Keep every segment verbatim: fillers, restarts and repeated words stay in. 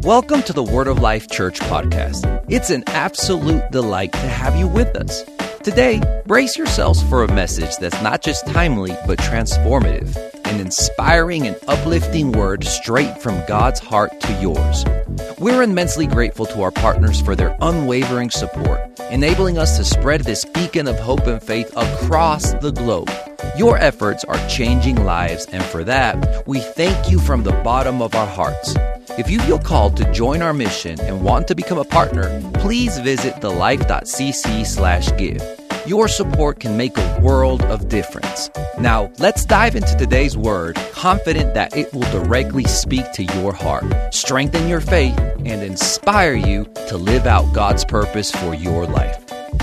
Welcome to the Word of Life Church podcast. It's an absolute delight to have you with us. Today, brace yourselves for a message that's not just timely, but transformative, an inspiring and uplifting word straight from God's heart to yours. We're immensely grateful to our partners for their unwavering support, enabling us to spread this beacon of hope and faith across the globe. Your efforts are changing lives, and for that, we thank you from the bottom of our hearts. If you feel called to join our mission and want to become a partner, please visit thelife.cc slash give. Your support can make a world of difference. Now, let's dive into today's word, confident that it will directly speak to your heart, strengthen your faith, and inspire you to live out God's purpose for your life.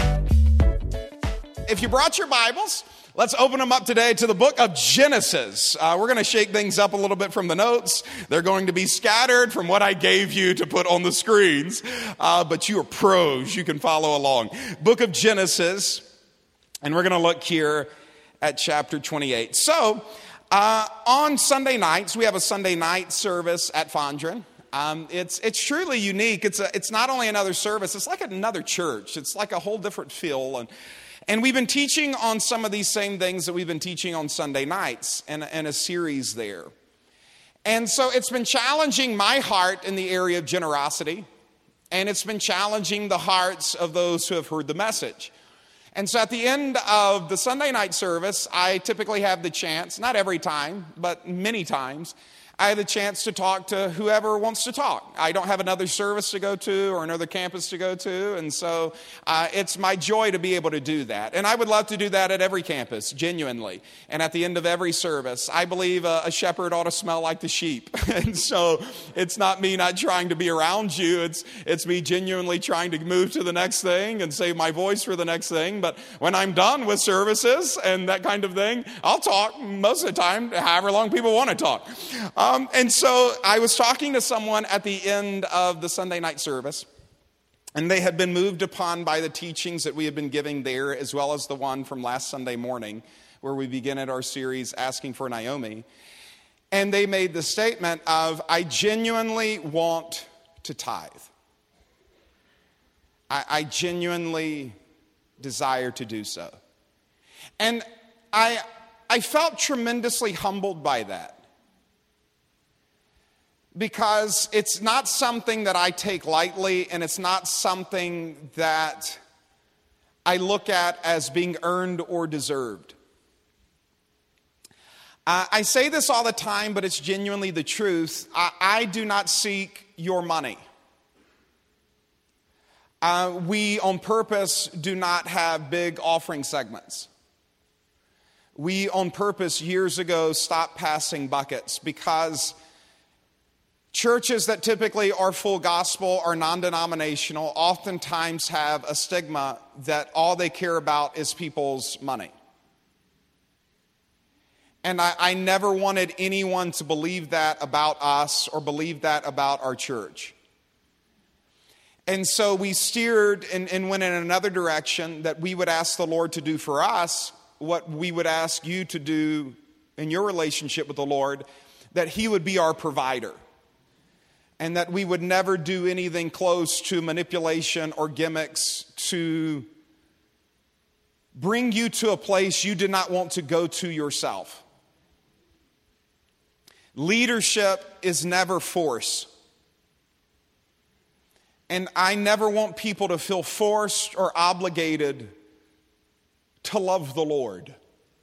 If you brought your Bibles, let's open them up today to the book of Genesis. Uh, we're going to shake things up a little bit from the notes. They're going to be scattered from what I gave you to put on the screens, uh, but you are pros. You can follow along. Book of Genesis, and we're going to look here at chapter twenty-eight. So, uh, on Sunday nights, we have a Sunday night service at Fondren. Um, it's it's truly unique. It's a, it's not only another service, it's like another church. It's like a whole different feel. And And we've been teaching on some of these same things that we've been teaching on Sunday nights and, and a series there. And so it's been challenging my heart in the area of generosity, and it's been challenging the hearts of those who have heard the message. And so at the end of the Sunday night service, I typically have the chance, not every time, but many times, I have the chance to talk to whoever wants to talk. I don't have another service to go to or another campus to go to, and so uh, it's my joy to be able to do that. And I would love to do that at every campus, genuinely. And at the end of every service, I believe a, a shepherd ought to smell like the sheep. And so it's not me not trying to be around you. It's it's me genuinely trying to move to the next thing and save my voice for the next thing. But when I'm done with services and that kind of thing, I'll talk most of the time, however long people want to talk. Um, Um, and so I was talking to someone at the end of the Sunday night service, and they had been moved upon by the teachings that we had been giving there, as well as the one from last Sunday morning, where we begin at our series, Asking for Naomi. And they made the statement of, I genuinely want to tithe. I, I genuinely desire to do so. And I, I felt tremendously humbled by that. Because it's not something that I take lightly, and it's not something that I look at as being earned or deserved. Uh, I say this all the time, but it's genuinely the truth. I, I do not seek your money. Uh, we, on purpose, do not have big offering segments. We, on purpose, years ago, stopped passing buckets because churches that typically are full gospel or non-denominational oftentimes have a stigma that all they care about is people's money. And I, I never wanted anyone to believe that about us or believe that about our church. And so we steered and, and went in another direction, that we would ask the Lord to do for us what we would ask you to do in your relationship with the Lord, that He would be our provider. And that we would never do anything close to manipulation or gimmicks to bring you to a place you did not want to go to yourself. Leadership is never force. And I never want people to feel forced or obligated to love the Lord.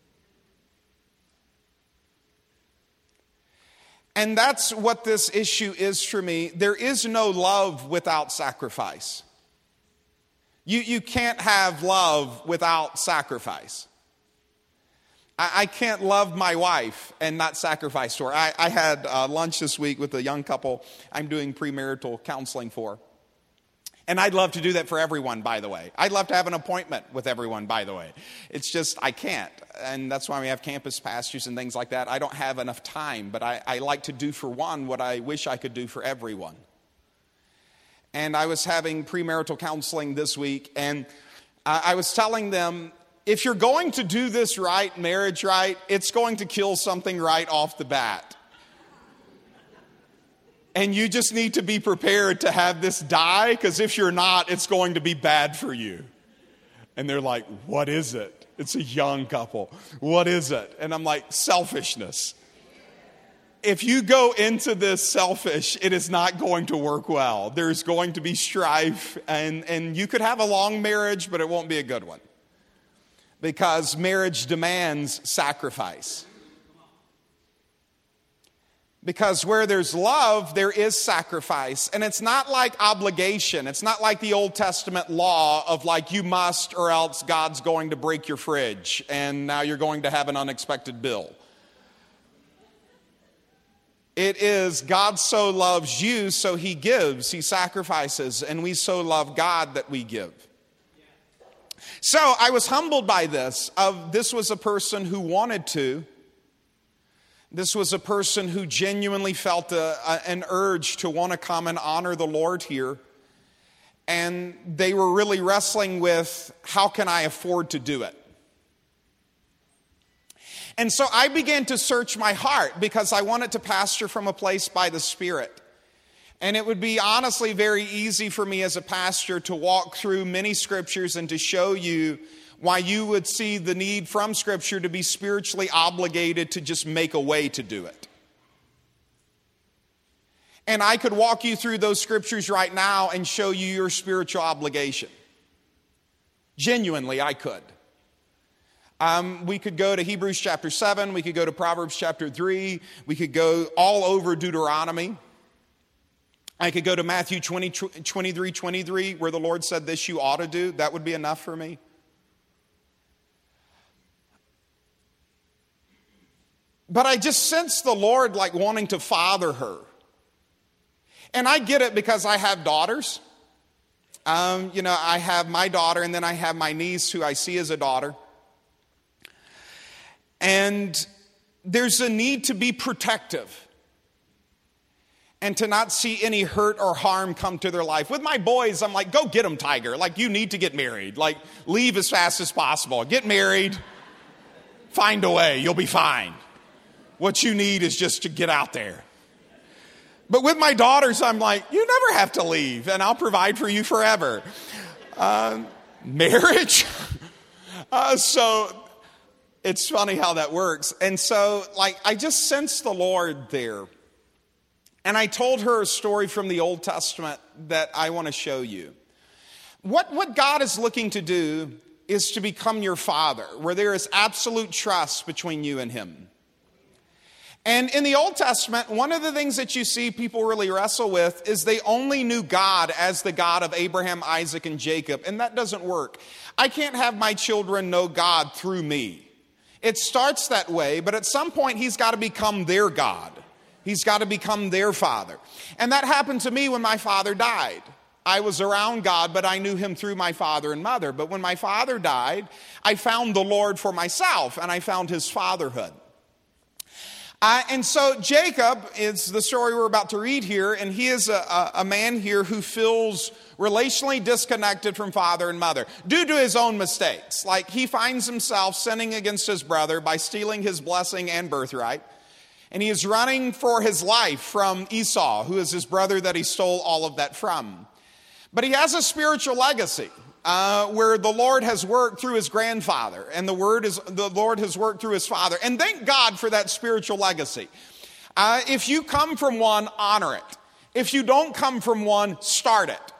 And that's what this issue is for me. There is no love without sacrifice. You, you can't have love without sacrifice. I, I can't love my wife and not sacrifice to her. I, I had uh, lunch this week with a young couple I'm doing premarital counseling for. And I'd love to do that for everyone, by the way. I'd love to have an appointment with everyone, by the way. It's just, I can't. And that's why we have campus pastors and things like that. I don't have enough time, but I, I like to do for one what I wish I could do for everyone. And I was having premarital counseling this week, and I, I was telling them, if you're going to do this right, marriage right, it's going to kill something right off the bat. And you just need to be prepared to have this die, because if you're not, it's going to be bad for you. And they're like, what is it? It's a young couple. What is it? And I'm like, selfishness. If you go into this selfish, it is not going to work well. There's going to be strife, and, and you could have a long marriage, but it won't be a good one. Because marriage demands sacrifice. Because where there's love, there is sacrifice. And it's not like obligation. It's not like the Old Testament law of like you must or else God's going to break your fridge and now you're going to have an unexpected bill. It is God so loves you, so he gives, he sacrifices, and we so love God that we give. So I was humbled by this. Of this was a person who wanted to. This was a person who genuinely felt a, a, an urge to want to come and honor the Lord here. And they were really wrestling with, how can I afford to do it? And so I began to search my heart because I wanted to pastor from a place by the Spirit. And it would be honestly very easy for me as a pastor to walk through many scriptures and to show you why you would see the need from Scripture to be spiritually obligated to just make a way to do it. And I could walk you through those scriptures right now and show you your spiritual obligation. Genuinely, I could. Um, we could go to Hebrews chapter seven. We could go to Proverbs chapter three. We could go all over Deuteronomy. I could go to Matthew twenty, twenty-three, twenty-three, where the Lord said this you ought to do. That would be enough for me. But I just sensed the Lord like wanting to father her. And I get it because I have daughters. Um, you know, I have my daughter and then I have my niece who I see as a daughter. And there's a need to be protective and to not see any hurt or harm come to their life. With my boys, I'm like, go get them, Tiger. Like, you need to get married. Like, leave as fast as possible. Get married. Find a way. You'll be fine. What you need is just to get out there. But with my daughters, I'm like, you never have to leave, and I'll provide for you forever. Uh, marriage? uh, so it's funny how that works. And so, like, I just sensed the Lord there. And I told her a story from the Old Testament that I want to show you. What, what God is looking to do is to become your father, where there is absolute trust between you and him. And in the Old Testament, one of the things that you see people really wrestle with is they only knew God as the God of Abraham, Isaac, and Jacob. And that doesn't work. I can't have my children know God through me. It starts that way, but at some point he's got to become their God. He's got to become their father. And that happened to me when my father died. I was around God, but I knew him through my father and mother. But when my father died, I found the Lord for myself, and I found his fatherhood. Uh, and so Jacob is the story we're about to read here, and he is a, a, a man here who feels relationally disconnected from father and mother due to his own mistakes. Like, he finds himself sinning against his brother by stealing his blessing and birthright. And he is running for his life from Esau, who is his brother that he stole all of that from. But he has a spiritual legacy. Uh, where the Lord has worked through his grandfather, and the word is the Lord has worked through his father. And thank God for that spiritual legacy. Uh, if you come from one, honor it. If you don't come from one, start it.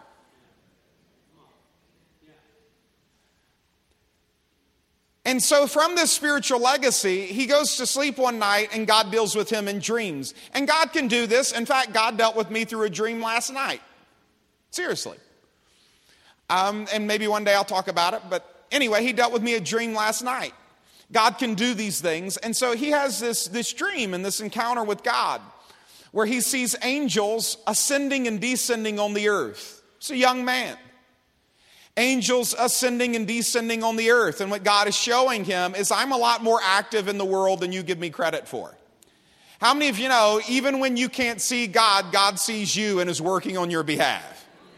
And so from this spiritual legacy, he goes to sleep one night and God deals with him in dreams. And God can do this. In fact, God dealt with me through a dream last night. Seriously. Um, and maybe one day I'll talk about it. But anyway, he dealt with me a dream last night. God can do these things. And so he has this, this dream and this encounter with God where he sees angels ascending and descending on the earth. It's a young man. Angels ascending and descending on the earth. And what God is showing him is I'm a lot more active in the world than you give me credit for. How many of you know, even when you can't see God, God sees you and is working on your behalf?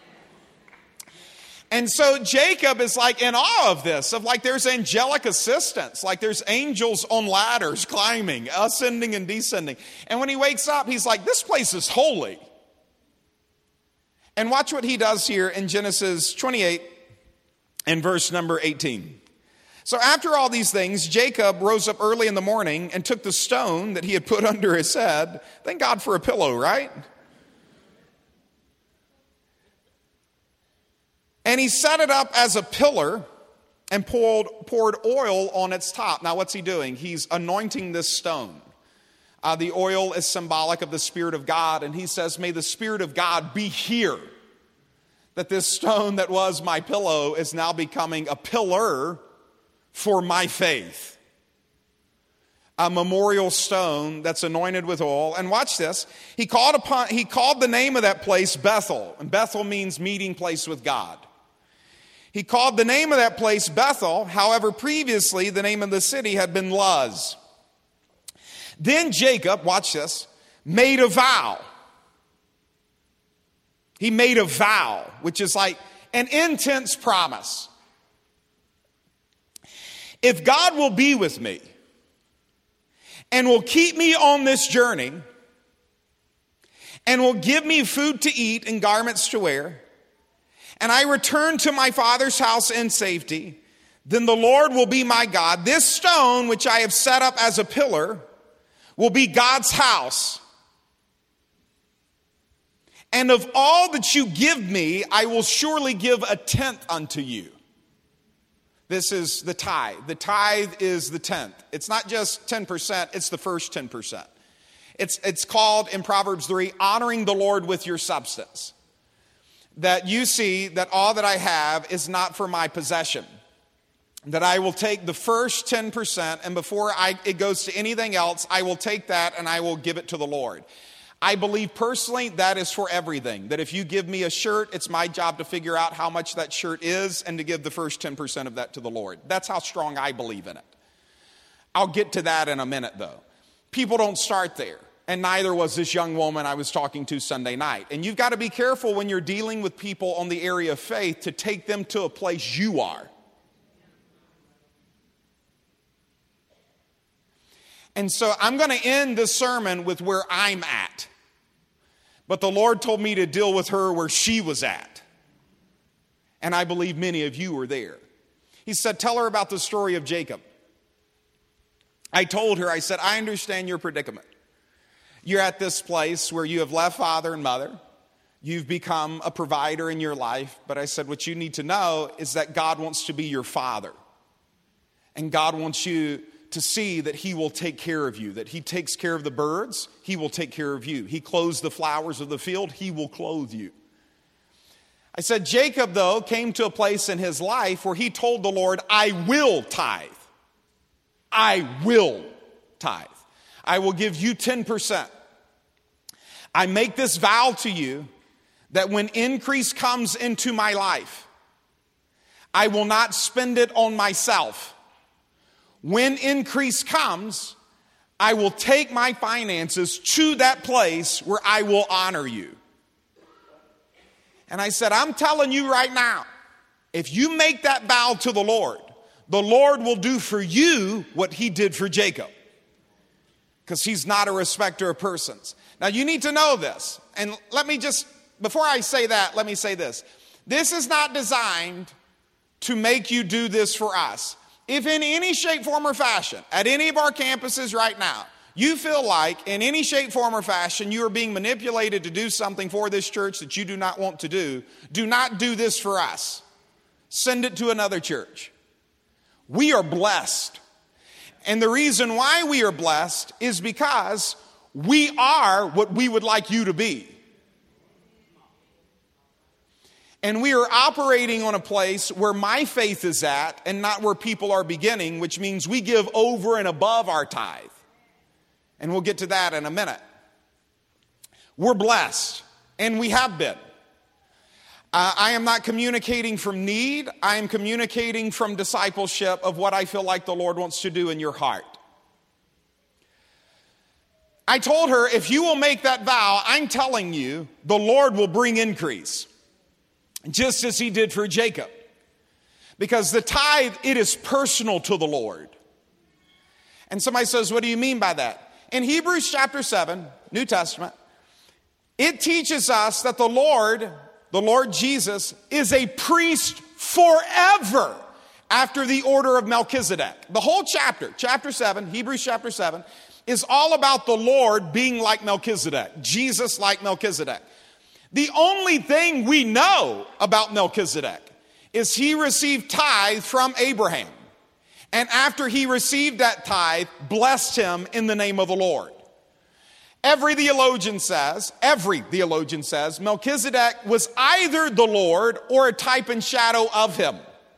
And so Jacob is like in awe of this, of like there's angelic assistance, like there's angels on ladders climbing, ascending and descending. And when he wakes up, he's like, this place is holy. And watch what he does here in Genesis twenty-eight and verse number eighteen. So after all these things, Jacob rose up early in the morning and took the stone that he had put under his head. Thank God for a pillow, right? And he set it up as a pillar and poured, poured oil on its top. Now what's he doing? He's anointing this stone. Uh, the oil is symbolic of the Spirit of God. And he says, may the Spirit of God be here. That this stone that was my pillow is now becoming a pillar for my faith. A memorial stone that's anointed with oil. And watch this. He called upon, he called the name of that place Bethel. And Bethel means meeting place with God. He called the name of that place Bethel. However, previously the name of the city had been Luz. Then Jacob, watch this, made a vow. He made a vow, which is like an intense promise. If God will be with me and will keep me on this journey and will give me food to eat and garments to wear, and I return to my father's house in safety, then the Lord will be my God. This stone, which I have set up as a pillar, will be God's house. And of all that you give me, I will surely give a tenth unto you. This is the tithe. The tithe is the tenth. It's not just ten percent, it's the first ten percent. It's, it's called in Proverbs three, honoring the Lord with your substance. That you see that all that I have is not for my possession. That I will take the first ten percent, and before I, it goes to anything else, I will take that and I will give it to the Lord. I believe personally that is for everything. That if you give me a shirt, it's my job to figure out how much that shirt is and to give the first ten percent of that to the Lord. That's how strong I believe in it. I'll get to that in a minute though. People don't start there. And neither was this young woman I was talking to Sunday night. And you've got to be careful when you're dealing with people on the area of faith to take them to a place you are. And so I'm going to end this sermon with where I'm at. But the Lord told me to deal with her where she was at. And I believe many of you were there. He said, tell her about the story of Jacob. I told her, I said, I understand your predicament. You're at this place where you have left father and mother. You've become a provider in your life. But I said, what you need to know is that God wants to be your father. And God wants you to see that he will take care of you. That he takes care of the birds, he will take care of you. He clothes the flowers of the field, he will clothe you. I said, Jacob, though, came to a place in his life where he told the Lord, I will tithe. I will tithe. I will give you ten percent. I make this vow to you that when increase comes into my life, I will not spend it on myself. When increase comes, I will take my finances to that place where I will honor you. And I said, I'm telling you right now, if you make that vow to the Lord, the Lord will do for you what he did for Jacob. Because he's not a respecter of persons. Now you need to know this. And let me just, before I say that, let me say this. This is not designed to make you do this for us. If in any shape, form, or fashion, at any of our campuses right now, you feel like in any shape, form, or fashion, you are being manipulated to do something for this church that you do not want to do, do not do this for us. Send it to another church. We are blessed. And the reason why we are blessed is because we are what we would like you to be. And we are operating on a place where my faith is at and not where people are beginning, which means we give over and above our tithe. And we'll get to that in a minute. We're blessed, and we have been. Uh, I am not communicating from need. I am communicating from discipleship of what I feel like the Lord wants to do in your heart. I told her, if you will make that vow, I'm telling you, the Lord will bring increase. Just as he did for Jacob. Because the tithe, it is personal to the Lord. And somebody says, what do you mean by that? In Hebrews chapter seven, New Testament, it teaches us that the Lord the Lord Jesus is a priest forever after the order of Melchizedek. The whole chapter, chapter seven, Hebrews chapter seven, is all about the Lord being like Melchizedek, Jesus like Melchizedek. The only thing we know about Melchizedek is he received tithe from Abraham. And after he received that tithe, blessed him in the name of the Lord. Every theologian says, every theologian says, Melchizedek was either the Lord or a type and shadow of him.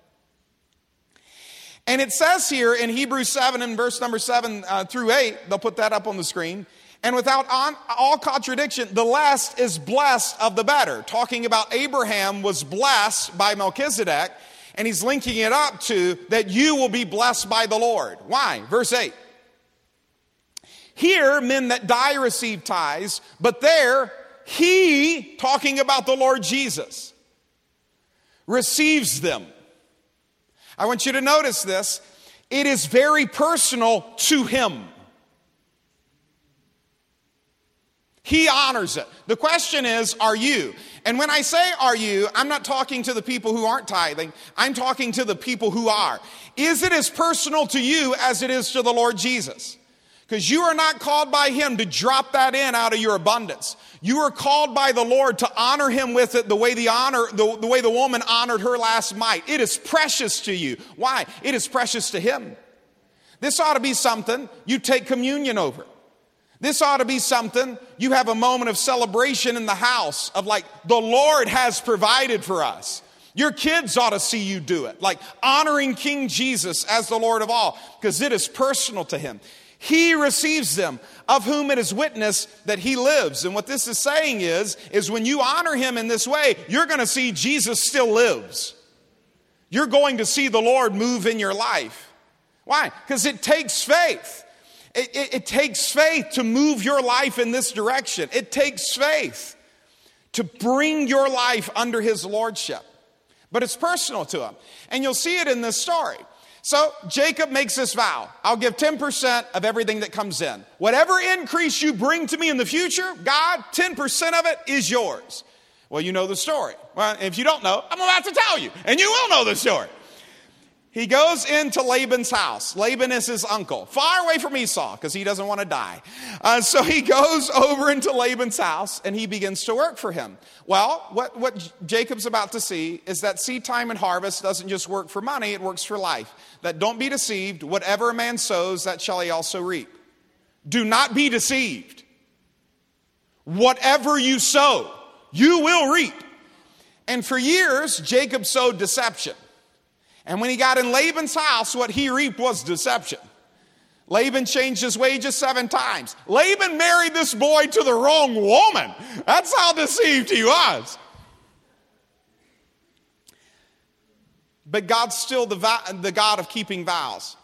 And it says here in Hebrews seven and verse number seven uh, through eight, they'll put that up on the screen, and without on, all contradiction, the less is blessed of the better. Talking about Abraham was blessed by Melchizedek, and he's linking it up to that you will be blessed by the Lord. Why? Verse eight. Here, men that die receive tithes, but there, he, talking about the Lord Jesus, receives them. I want you to notice this. It is very personal to him. He honors it. The question is, are you? And when I say are you, I'm not talking to the people who aren't tithing. I'm talking to the people who are. Is it as personal to you as it is to the Lord Jesus? Because you are not called by him to drop that in out of your abundance. You are called by the Lord to honor him with it the way the honor, the, the way the woman honored her last mite. It is precious to you. Why? It is precious to him. This ought to be something you take communion over. This ought to be something you have a moment of celebration in the house of like, the Lord has provided for us. Your kids ought to see you do it. Like honoring King Jesus as the Lord of all, because it is personal to him. He receives them, of whom it is witness that he lives. And what this is saying is, is when you honor him in this way, you're going to see Jesus still lives. You're going to see the Lord move in your life. Why? Because it takes faith. It, it, it takes faith to move your life in this direction. It takes faith to bring your life under his lordship. But it's personal to him. And you'll see it in this story. So Jacob makes this vow. I'll give ten percent of everything that comes in. Whatever increase you bring to me in the future, God, ten percent of it is yours. Well, you know the story. Well, if you don't know, I'm about to tell you. And you will know the story. He goes into Laban's house. Laban is his uncle, far away from Esau because he doesn't want to die. Uh, so he goes over into Laban's house and he begins to work for him. Well, what, what Jacob's about to see is that seed time and harvest doesn't just work for money, it works for life. That don't be deceived, whatever a man sows, that shall he also reap. Do not be deceived. Whatever you sow, you will reap. And for years, Jacob sowed deception. And when he got in Laban's house, what he reaped was deception. Laban changed his wages seven times. Laban married this boy to the wrong woman. That's how deceived he was. But God's still the, vow, the God of keeping vows.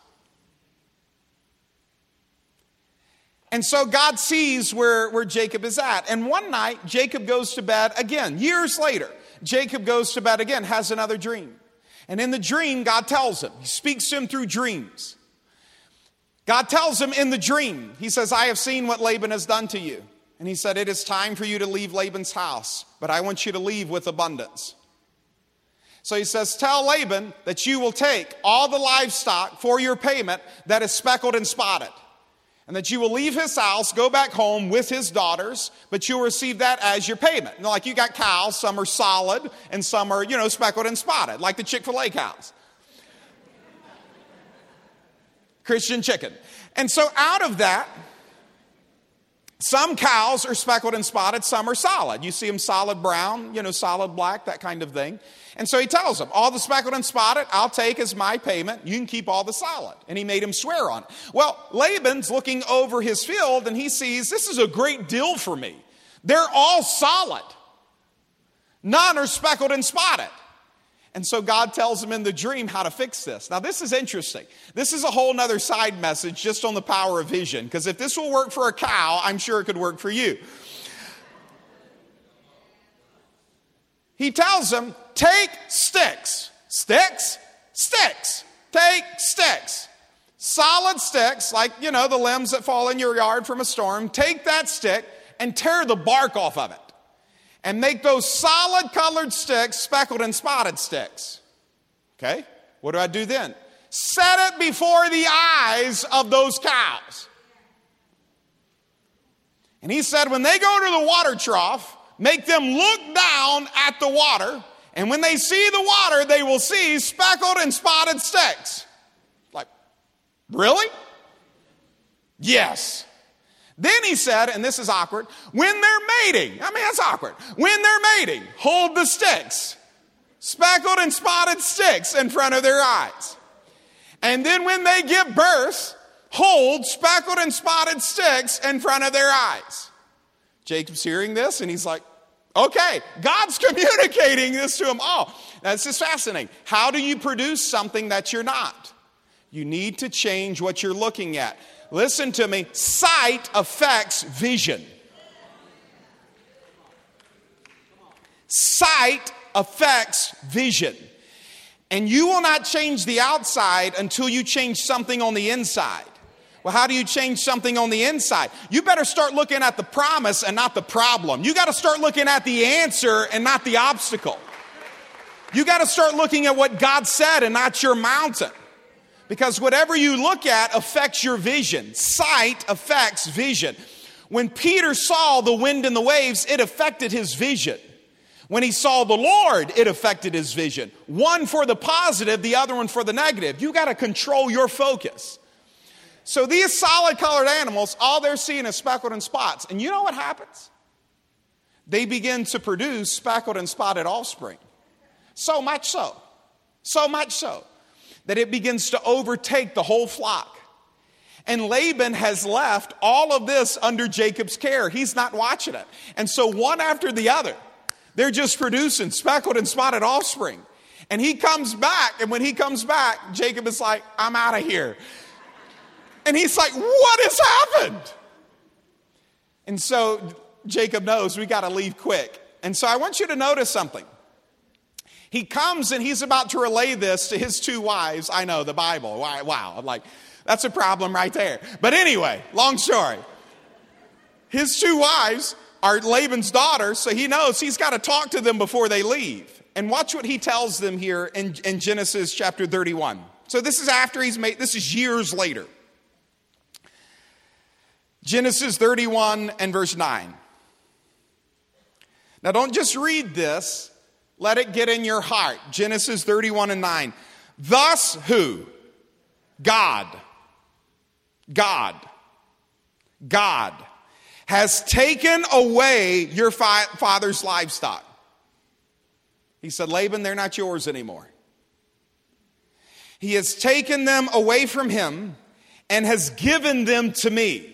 And so God sees where, where Jacob is at. And one night, Jacob goes to bed again. Years later, Jacob goes to bed again, has another dream. And in the dream, God tells him, he speaks to him through dreams. God tells him in the dream, he says, I have seen what Laban has done to you. And he said, it is time for you to leave Laban's house, but I want you to leave with abundance. So he says, tell Laban that you will take all the livestock for your payment that is speckled and spotted. And that you will leave his house, go back home with his daughters, but you'll receive that as your payment. You know, like you got cows, some are solid, and some are, you know, speckled and spotted, like the Chick-fil-A cows. Christian chicken. And so out of that, some cows are speckled and spotted, some are solid. You see them solid brown, you know, solid black, that kind of thing. And so he tells them, all the speckled and spotted, I'll take as my payment. You can keep all the solid. And he made him swear on it. Well, Laban's looking over his field and he sees, this is a great deal for me. They're all solid. None are speckled and spotted. And so God tells him in the dream how to fix this. Now, this is interesting. This is a whole nother side message just on the power of vision. Because if this will work for a cow, I'm sure it could work for you. He tells him, take sticks. Sticks? Sticks. Take sticks. Solid sticks, like, you know, the limbs that fall in your yard from a storm. Take that stick and tear the bark off of it. and make those solid colored sticks speckled and spotted sticks. Okay? What do I do then? Set it before the eyes of those cows. And he said, when they go to the water trough, make them look down at the water, and when they see the water, they will see speckled and spotted sticks. Like, really? Yes. Then he said, and this is awkward, when they're mating, I mean, that's awkward. When they're mating, hold the sticks, speckled and spotted sticks in front of their eyes. And then when they give birth, hold speckled and spotted sticks in front of their eyes. Jacob's hearing this, and he's like, okay, God's communicating this to him all. Now, this is fascinating. How do you produce something that you're not? You need to change what you're looking at. Listen to me. Sight affects vision. Sight affects vision. And you will not change the outside until you change something on the inside. Well, how do you change something on the inside? You better start looking at the promise and not the problem. You got to start looking at the answer and not the obstacle. You got to start looking at what God said and not your mountain. Because whatever you look at affects your vision. Sight affects vision. When Peter saw the wind and the waves, it affected his vision. When he saw the Lord, it affected his vision. One for the positive, the other one for the negative. You got to control your focus. So these solid colored animals, all they're seeing is speckled and spots. And you know what happens? They begin to produce speckled and spotted offspring. So much so, so much so, that it begins to overtake the whole flock. And Laban has left all of this under Jacob's care. He's not watching it. And so one after the other, they're just producing speckled and spotted offspring. And he comes back, and when he comes back, Jacob is like, I'm out of here. And he's like, what has happened? And so Jacob knows we got to leave quick. And so I want you to notice something. He comes and he's about to relay this to his two wives. I know, the Bible. Wow. I'm like, that's a problem right there. But anyway, long story. His two wives are Laban's daughters, so he knows he's got to talk to them before they leave. And watch what he tells them here in, in Genesis chapter thirty-one. So this is after he's made, this is years later. Genesis thirty-one and verse nine. Now don't just read this. Let it get in your heart. Genesis thirty-one and nine. Thus who? God. God. God has taken away your fi- father's livestock. He said, Laban, they're not yours anymore. He has taken them away from him and has given them to me.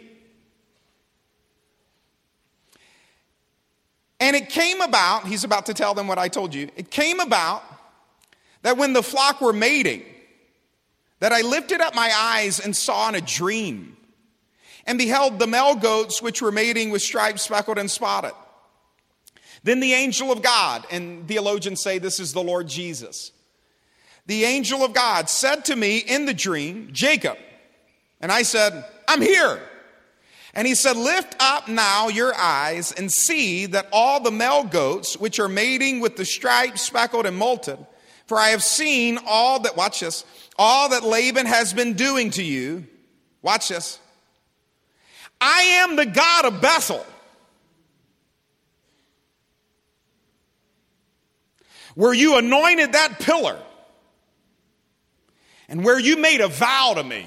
And it came about, he's about to tell them what I told you. It came about that when the flock were mating, that I lifted up my eyes and saw in a dream, and beheld the male goats which were mating with stripes speckled and spotted. Then the angel of God, and theologians say this is the Lord Jesus. The angel of God said to me in the dream, Jacob. And I said, I'm here. And he said, lift up now your eyes and see that all the male goats which are mating with the stripes speckled and molted, for I have seen all that, watch this, all that Laban has been doing to you. Watch this. I am the God of Bethel, where you anointed that pillar and where you made a vow to me.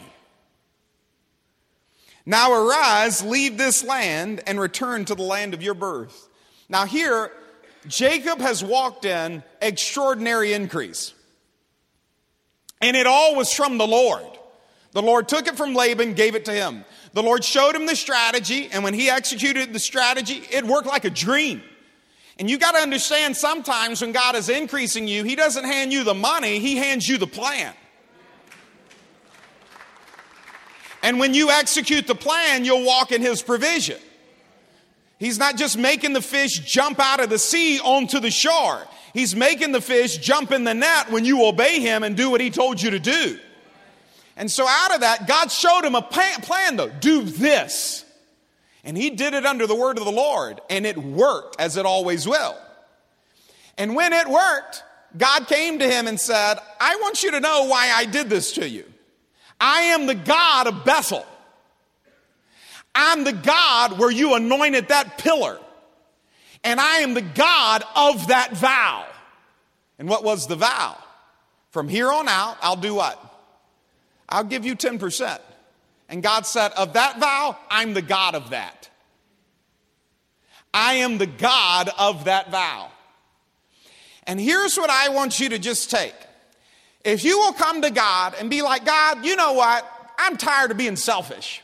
Now arise, leave this land, and return to the land of your birth. Now here, Jacob has walked in extraordinary increase. And it all was from the Lord. The Lord took it from Laban, gave it to him. The Lord showed him the strategy, and when he executed the strategy, it worked like a dream. And you got to understand, sometimes when God is increasing you, he doesn't hand you the money, he hands you the plan. And when you execute the plan, you'll walk in his provision. He's not just making the fish jump out of the sea onto the shore. He's making the fish jump in the net when you obey him and do what he told you to do. And so out of that, God showed him a plan though. Do this. And he did it under the word of the Lord, and it worked, as it always will. And when it worked, God came to him and said, I want you to know why I did this to you. I am the God of Bethel. I'm the God where you anointed that pillar. And I am the God of that vow. And what was the vow? From here on out, I'll do what? I'll give you ten percent. And God said, of that vow, I'm the God of that. I am the God of that vow. And here's what I want you to just take. If you will come to God and be like, God, you know what? I'm tired of being selfish.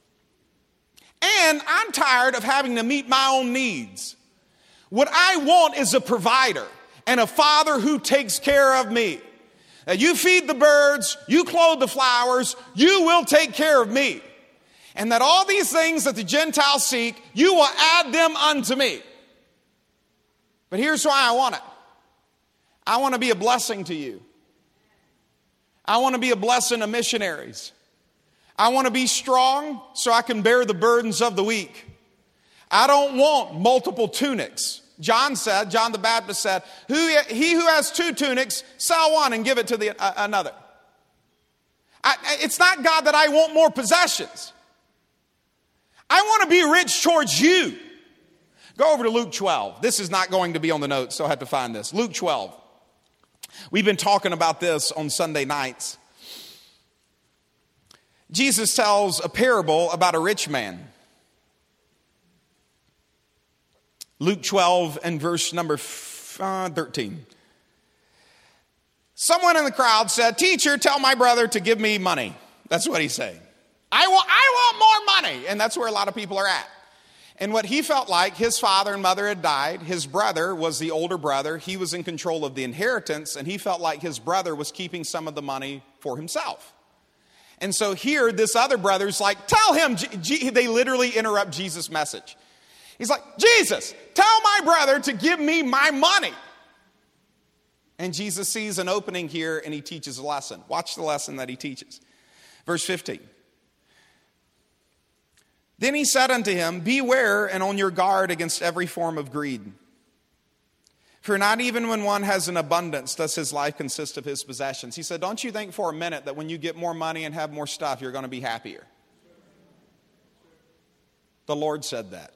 And I'm tired of having to meet my own needs. What I want is a provider and a father who takes care of me. Now, you feed the birds, you clothe the flowers, you will take care of me. And that all these things that the Gentiles seek, you will add them unto me. But here's why I want it. I want to be a blessing to you. I want to be a blessing to missionaries. I want to be strong so I can bear the burdens of the weak. I don't want multiple tunics. John said, John the Baptist said, who, he who has two tunics, sell one and give it to the uh, another. I, it's not, God, that I want more possessions. I want to be rich towards you. Go over to Luke twelve. This is not going to be on the notes, so I have to find this. Luke twelve. We've been talking about this on Sunday nights. Jesus tells a parable about a rich man. Luke twelve and verse number thirteen. Someone in the crowd said, Teacher, tell my brother to give me money. That's what he's saying. I want, I want more money. And that's where a lot of people are at. And what he felt like, his father and mother had died. His brother was the older brother. He was in control of the inheritance. And he felt like his brother was keeping some of the money for himself. And so here, this other brother's like, tell him. G- G- they literally interrupt Jesus' message. He's like, Jesus, tell my brother to give me my money. And Jesus sees an opening here and he teaches a lesson. Watch the lesson that he teaches. Verse fifteen. Then he said unto him, beware and on your guard against every form of greed. For not even when one has an abundance does his life consist of his possessions. He said, don't you think for a minute that when you get more money and have more stuff, you're going to be happier? The Lord said that.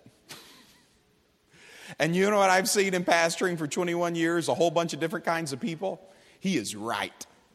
And you know what I've seen in pastoring for twenty-one years? A whole bunch of different kinds of people. He is right.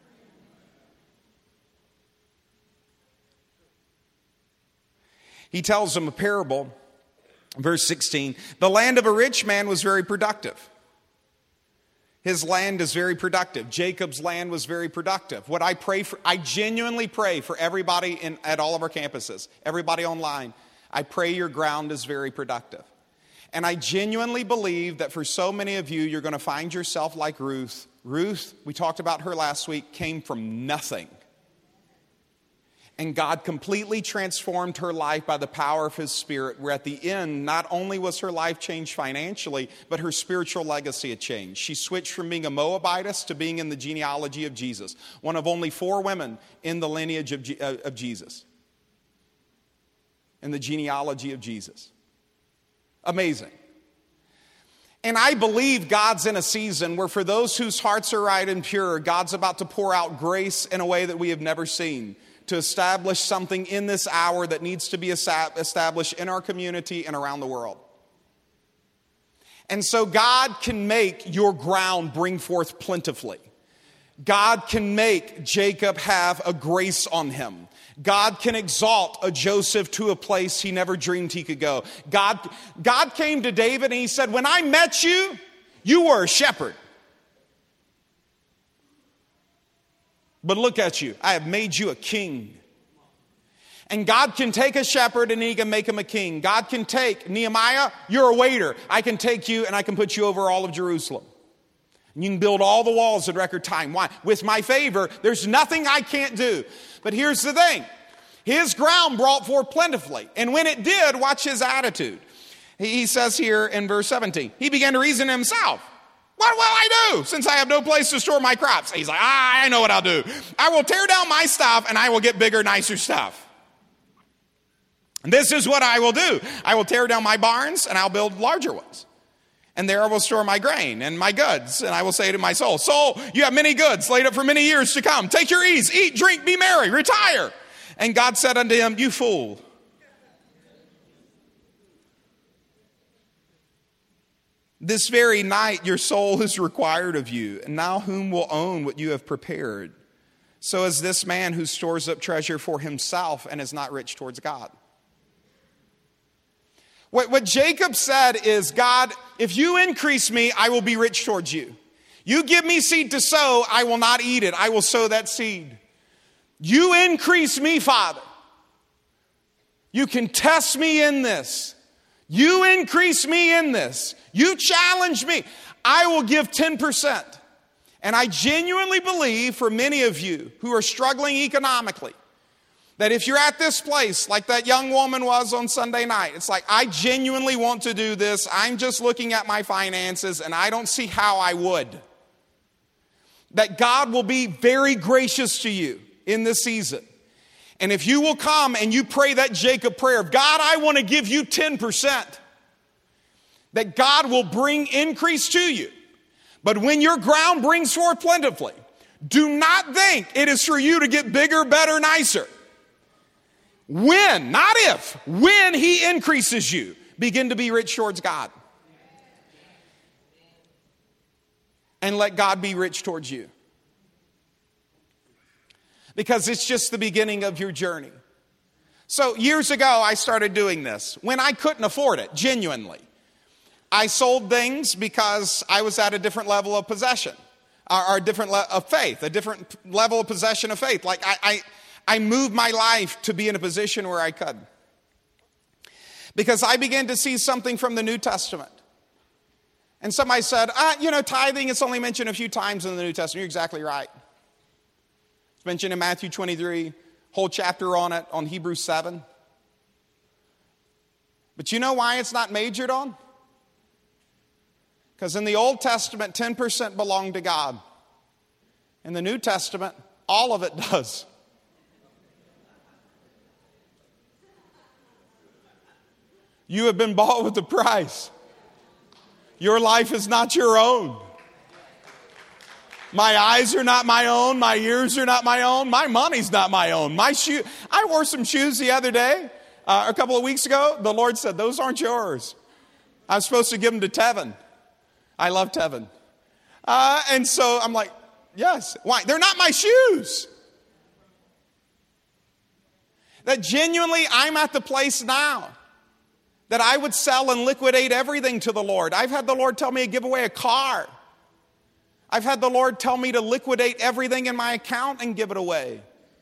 He tells them a parable, verse sixteen. The land of a rich man was very productive. His land is very productive. Jacob's land was very productive. What I pray for, I genuinely pray for everybody in, at all of our campuses, everybody online. I pray your ground is very productive. And I genuinely believe that for so many of you, you're going to find yourself like Ruth. Ruth, we talked about her last week, came from nothing. And God completely transformed her life by the power of His Spirit, where at the end, not only was her life changed financially, but her spiritual legacy had changed. She switched from being a Moabitess to being in the genealogy of Jesus. One of only four women in the lineage of, G- of Jesus. In the genealogy of Jesus. Amazing. And I believe God's in a season where for those whose hearts are right and pure, God's about to pour out grace in a way that we have never seen, to establish something in this hour that needs to be established in our community and around the world. And so God can make your ground bring forth plentifully. God can make Jacob have a grace on him. God can exalt a Joseph to a place he never dreamed he could go. God, God came to David and he said, when I met you, you were a shepherd. But look at you. I have made you a king. And God can take a shepherd and He can make him a king. God can take Nehemiah, you're a waiter. I can take you and I can put you over all of Jerusalem. And you can build all the walls in record time. Why? With my favor, there's nothing I can't do. But here's the thing. His ground brought forth plentifully. And when it did, watch his attitude. He says here in verse seventeen, he began to reason himself. What will I do since I have no place to store my crops? He's like, ah, I know what I'll do. I will tear down my stuff and I will get bigger, nicer stuff. This is what I will do. I will tear down my barns and I'll build larger ones. And there I will store my grain and my goods. And I will say to my soul, soul, you have many goods laid up for many years to come. Take your ease, eat, drink, be merry, retire. And God said unto him, you fool. This very night your soul is required of you. And now whom will own what you have prepared? So is this man who stores up treasure for himself and is not rich towards God. What, what Jacob said is, God, if you increase me, I will be rich towards you. You give me seed to sow, I will not eat it. I will sow that seed. You increase me, Father. You can test me in this. You increase me in this. You challenge me. I will give ten percent. And I genuinely believe for many of you who are struggling economically, that if you're at this place, like that young woman was on Sunday night, it's like, I genuinely want to do this. I'm just looking at my finances and I don't see how I would. That God will be very gracious to you in this season. And if you will come and you pray that Jacob prayer, God, I want to give you ten percent. That God will bring increase to you. But when your ground brings forth plentifully, do not think it is for you to get bigger, better, nicer. When, not if, when he increases you, begin to be rich towards God. And let God be rich towards you. Because it's just the beginning of your journey. So years ago, I started doing this when I couldn't afford it, genuinely. I sold things because I was at a different level of possession, or a different level of faith, a different level of possession of faith. Like I, I, I moved my life to be in a position where I could. Because I began to see something from the New Testament. And somebody said, ah, you know, tithing is only mentioned a few times in the New Testament. You're exactly right. It's mentioned in Matthew twenty-three, whole chapter on it, on Hebrews seven. But you know why it's not majored on? Because in the Old Testament, ten percent belonged to God. In the New Testament, all of it does. You have been bought with a price. Your life is not your own. My eyes are not my own. My ears are not my own. My money's not my own. My shoe. I wore some shoes the other day, uh, a couple of weeks ago. The Lord said, those aren't yours. I was supposed to give them to Tevin. I love Tevin. Uh, and so I'm like, yes. Why? They're not my shoes. That genuinely I'm at the place now that I would sell and liquidate everything to the Lord. I've had the Lord tell me to give away a car. I've had the Lord tell me to liquidate everything in my account and give it away.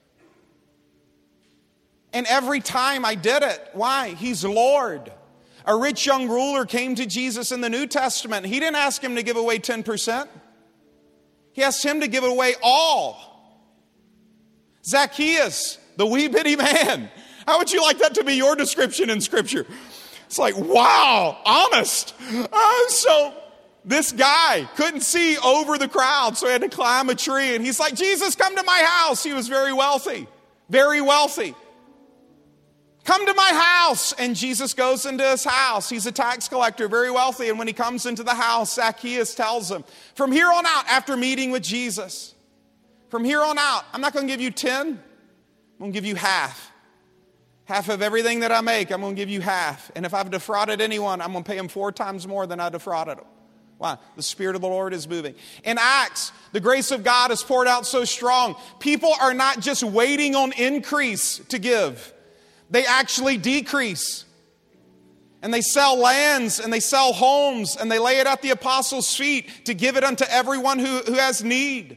And every time I did it, why? He's Lord. A rich young ruler came to Jesus in the New Testament. He didn't ask him to give away ten percent. He asked him to give away all. Zacchaeus, the wee bitty man. How would you like that to be your description in Scripture? It's like, wow, honest. Uh, so this guy couldn't see over the crowd, so he had to climb a tree. And he's like, Jesus, come to my house. He was very wealthy, very wealthy. Come to my house. And Jesus goes into his house. He's a tax collector, very wealthy. And when he comes into the house, Zacchaeus tells him, from here on out, after meeting with Jesus, from here on out, I'm not going to give you ten. I'm going to give you half. Half of everything that I make, I'm going to give you half. And if I've defrauded anyone, I'm going to pay him four times more than I defrauded him. Why? The Spirit of the Lord is moving. In Acts, the grace of God is poured out so strong. People are not just waiting on increase to give. They actually decrease. And they sell lands and they sell homes and they lay it at the apostles' feet to give it unto everyone who, who has need.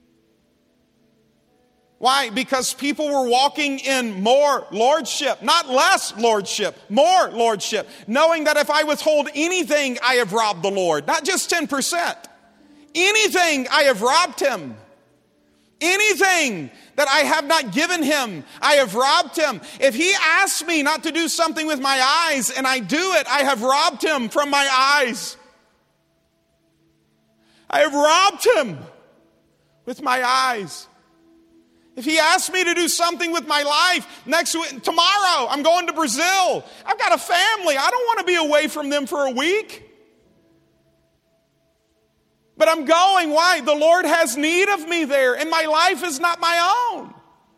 Why? Because people were walking in more lordship, not less lordship, more lordship, knowing that if I withhold anything, I have robbed the Lord. Not just ten percent. Anything, I have robbed him. Anything that I have not given him, I have robbed him. If he asks me not to do something with my eyes and I do it, I have robbed him from my eyes. I have robbed him with my eyes. If he asked me to do something with my life next tomorrow, I'm going to Brazil. I've got a family. I don't want to be away from them for a week. But I'm going. Why? The Lord has need of me there, and my life is not my own.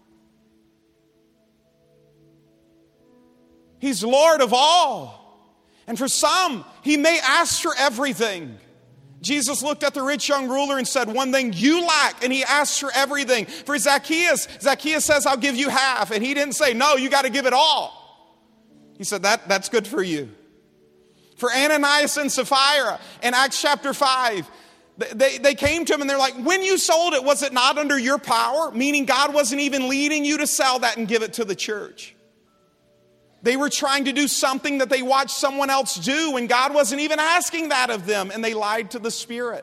He's Lord of all. And for some, he may ask for everything. Jesus looked at the rich young ruler and said, one thing you lack, and he asked for everything. For Zacchaeus, Zacchaeus says, I'll give you half. And he didn't say, no, you got to give it all. He said, that, that's good for you. For Ananias and Sapphira in Acts chapter five, they, they came to him and they're like, when you sold it, was it not under your power? Meaning God wasn't even leading you to sell that and give it to the church. They were trying to do something that they watched someone else do, and God wasn't even asking that of them, and they lied to the Spirit.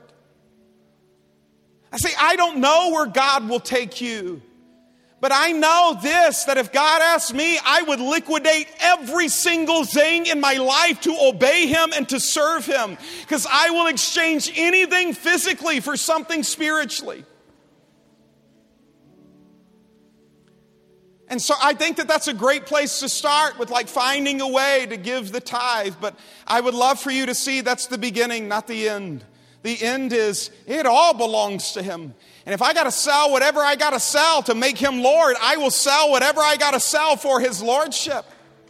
I say, I don't know where God will take you, but I know this, that if God asked me, I would liquidate every single thing in my life to obey Him and to serve Him, because I will exchange anything physically for something spiritually. And so I think that that's a great place to start with, like finding a way to give the tithe. But I would love for you to see that's the beginning, not the end. The end is it all belongs to Him. And if I got to sell whatever I got to sell to make Him Lord, I will sell whatever I got to sell for His Lordship.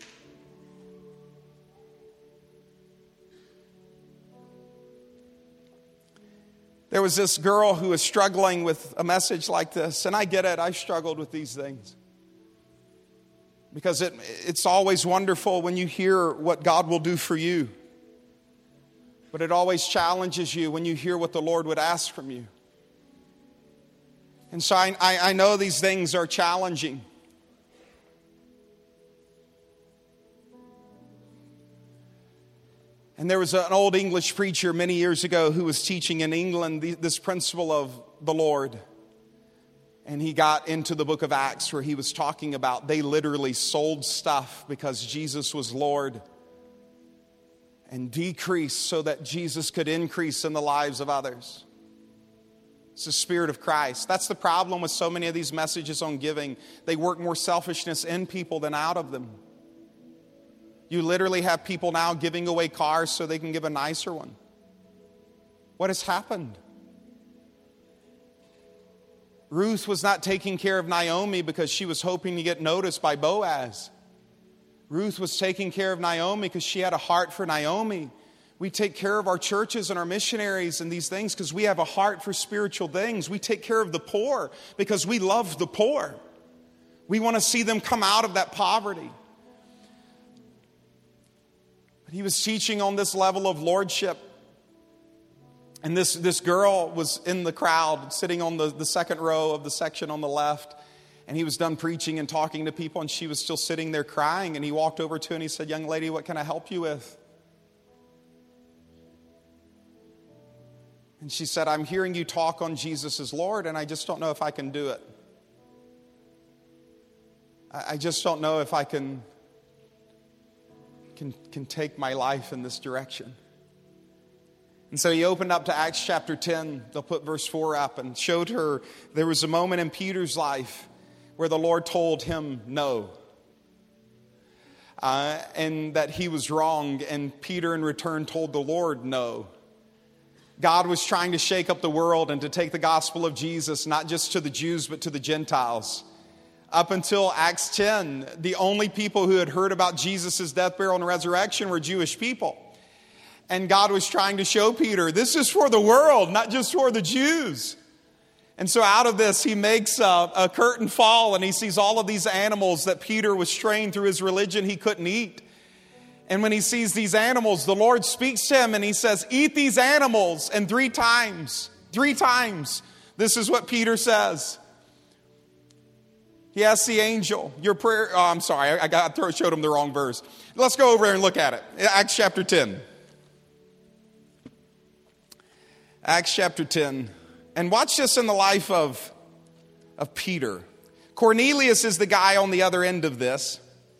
There was this girl who was struggling with a message like this. And I get it. I've struggled with these things. Because it, it's always wonderful when you hear what God will do for you. But it always challenges you when you hear what the Lord would ask from you. And so I, I, I know these things are challenging. And there was an old English preacher many years ago who was teaching in England this principle of the Lord. And he got into the book of Acts where he was talking about they literally sold stuff because Jesus was Lord and decreased so that Jesus could increase in the lives of others. It's the Spirit of Christ. That's the problem with so many of these messages on giving. They work more selfishness in people than out of them. You literally have people now giving away cars so they can give a nicer one. What has happened? Ruth was not taking care of Naomi because she was hoping to get noticed by Boaz. Ruth was taking care of Naomi because she had a heart for Naomi. We take care of our churches and our missionaries and these things because we have a heart for spiritual things. We take care of the poor because we love the poor. We want to see them come out of that poverty. But he was teaching on this level of lordship. And this, this girl was in the crowd, sitting on the, the second row of the section on the left. And he was done preaching and talking to people, and she was still sitting there crying. And he walked over to her and he said, young lady, what can I help you with? And she said, I'm hearing you talk on Jesus as Lord, and I just don't know if I can do it. I, I just don't know if I can, can, can take my life in this direction. And so he opened up to Acts chapter ten. They'll put verse four up, and showed her there was a moment in Peter's life where the Lord told him no. Uh, and that he was wrong. And Peter in return told the Lord no. God was trying to shake up the world and to take the gospel of Jesus, not just to the Jews, but to the Gentiles. Up until Acts ten, the only people who had heard about Jesus' death, burial, and resurrection were Jewish people. And God was trying to show Peter, this is for the world, not just for the Jews. And so out of this, he makes a, a curtain fall, and he sees all of these animals that Peter was trained through his religion he couldn't eat. And when he sees these animals, the Lord speaks to him and he says, eat these animals. And three times, three times, this is what Peter says. He asks the angel, your prayer, oh, I'm sorry, I got showed him the wrong verse. Let's go over there and look at it. Acts chapter ten. Acts chapter ten. And watch this in the life of, of Peter. Cornelius is the guy on the other end of this.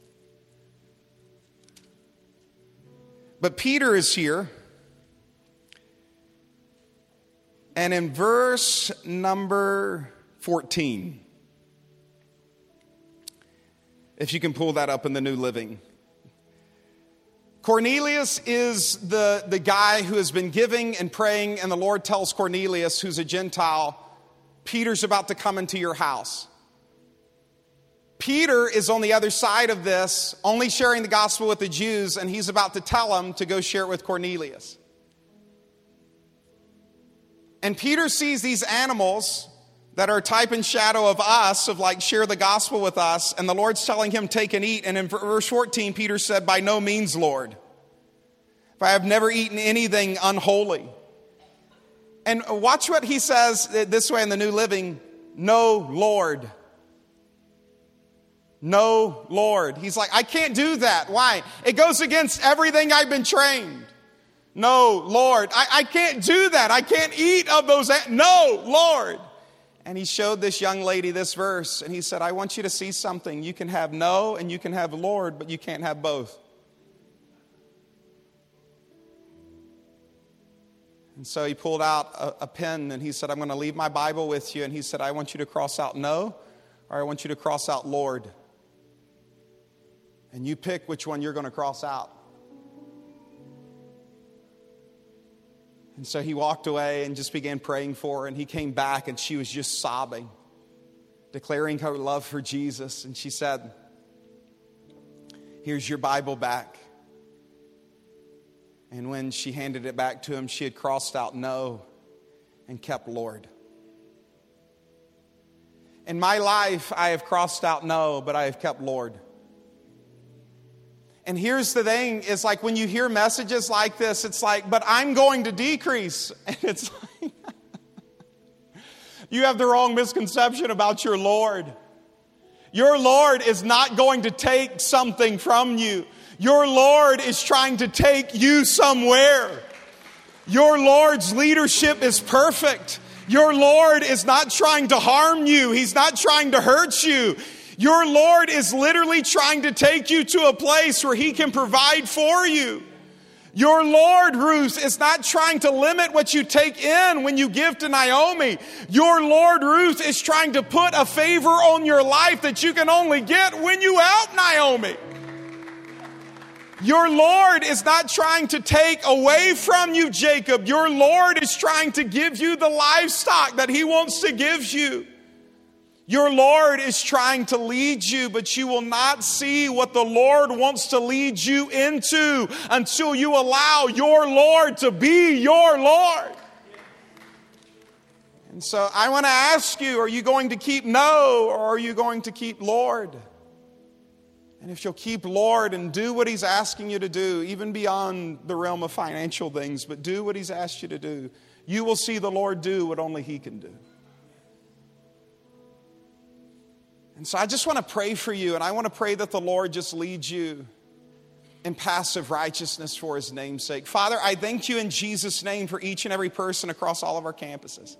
But Peter is here. And in verse number fourteen, If you can pull that up in the New Living. Cornelius is the, the guy who has been giving and praying, and the Lord tells Cornelius, who's a Gentile, Peter's about to come into your house. Peter is on the other side of this, only sharing the gospel with the Jews, and he's about to tell them to go share it with Cornelius. And Peter sees these animals that are a type and shadow of us, of like share the gospel with us, and the Lord's telling him, take and eat. And in verse fourteen, Peter said, by no means, Lord, for I have never eaten anything unholy. And watch what he says this way in the New Living, no, Lord. No, Lord. He's like, I can't do that. Why? It goes against everything I've been trained. No, Lord. I, I can't do that. I can't eat of those. No, Lord. And he showed this young lady this verse, and he said, I want you to see something. You can have no and you can have Lord, but you can't have both. And so he pulled out a, a pen and he said, I'm going to leave my Bible with you. And he said, I want you to cross out no, or I want you to cross out Lord. And you pick which one you're going to cross out. And so he walked away and just began praying for her. And he came back and she was just sobbing, declaring her love for Jesus. And she said, here's your Bible back. And when she handed it back to him, she had crossed out no and kept Lord. In my life, I have crossed out no, but I have kept Lord. And here's the thing, it's like when you hear messages like this, it's like, but I'm going to decrease. And it's like, you have the wrong misconception about your Lord. Your Lord is not going to take something from you. Your Lord is trying to take you somewhere. Your Lord's leadership is perfect. Your Lord is not trying to harm you. He's not trying to hurt you. Your Lord is literally trying to take you to a place where He can provide for you. Your Lord, Ruth, is not trying to limit what you take in when you give to Naomi. Your Lord, Ruth, is trying to put a favor on your life that you can only get when you help Naomi. Your Lord is not trying to take away from you, Jacob. Your Lord is trying to give you the livestock that He wants to give you. Your Lord is trying to lead you, but you will not see what the Lord wants to lead you into until you allow your Lord to be your Lord. And so I want to ask you, are you going to keep no, or are you going to keep Lord? And if you'll keep Lord and do what He's asking you to do, even beyond the realm of financial things, but do what He's asked you to do, you will see the Lord do what only He can do. And so I just want to pray for you, and I want to pray that the Lord just leads you in passive righteousness for His name's sake. Father, I thank you in Jesus' name for each and every person across all of our campuses.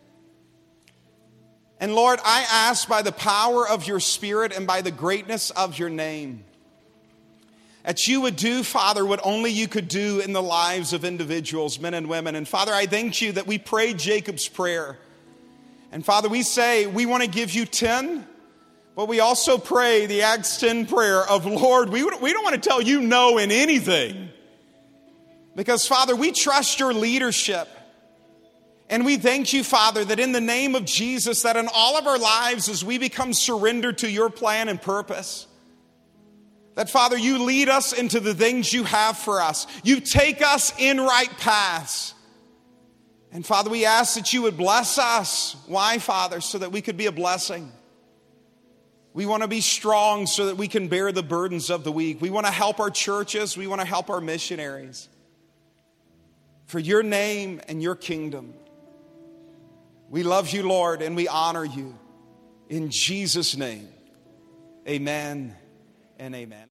And Lord, I ask by the power of your Spirit and by the greatness of your name, that you would do, Father, what only you could do in the lives of individuals, men and women. And Father, I thank you that we prayed Jacob's prayer. And Father, we say we want to give you ten, but we also pray the Acts ten prayer of, Lord, we, we don't want to tell you no in anything. Because, Father, we trust your leadership. And we thank you, Father, that in the name of Jesus, that in all of our lives as we become surrendered to your plan and purpose, that, Father, you lead us into the things you have for us. You take us in right paths. And, Father, we ask that you would bless us. Why, Father? So that we could be a blessing. We want to be strong so that we can bear the burdens of the weak. We want to help our churches. We want to help our missionaries. For your name and your kingdom. We love you, Lord, and we honor you. In Jesus' name, amen and amen.